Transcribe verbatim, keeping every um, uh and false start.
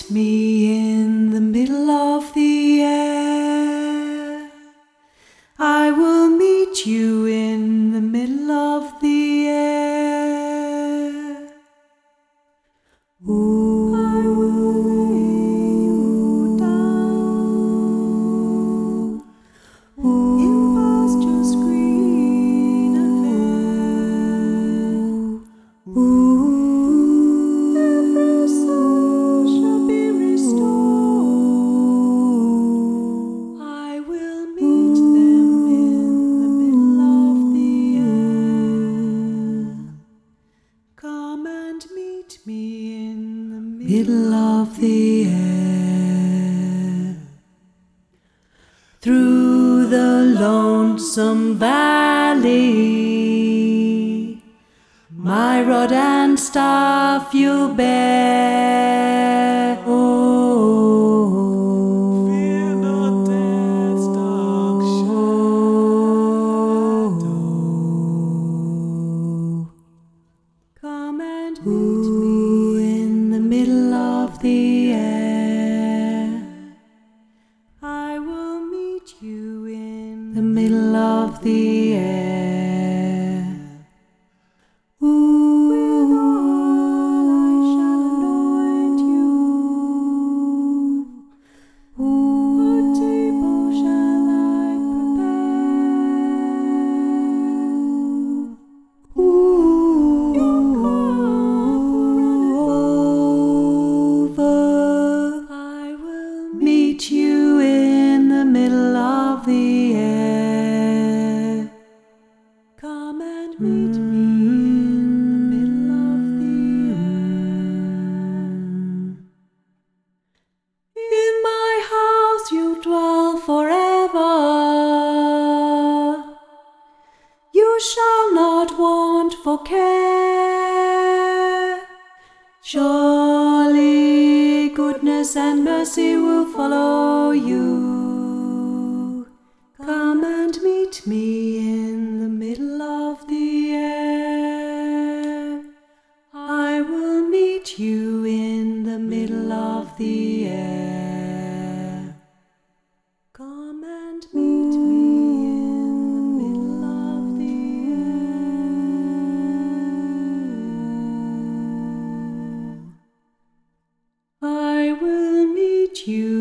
meet me in the middle of the air. I will meet you in the middle of the air. Ooh, I will lay you down in pastures green and fair. Ooh, every soul shall be restored. I will meet them in the middle of the air. Come and meet me in the middle of the air. Through the lonesome valley, my rod and staff you'll bear. Oh, fear not death's dark shadow. Come and meet me in the middle of the air. I will meet you in the middle of the air. Ooh, with oil I shall anoint you. Ooh, a table shall I prepare. Ooh, your cup will run over. I will meet you in the middle of the air. Come and meet me in the middle of the air. In my house you dwell forever. You shall not want for care. Surely goodness and mercy will follow you. Come and meet me in the middle of the air. I will meet you in the middle of the air. Come and meet me in the middle of the air. I will meet you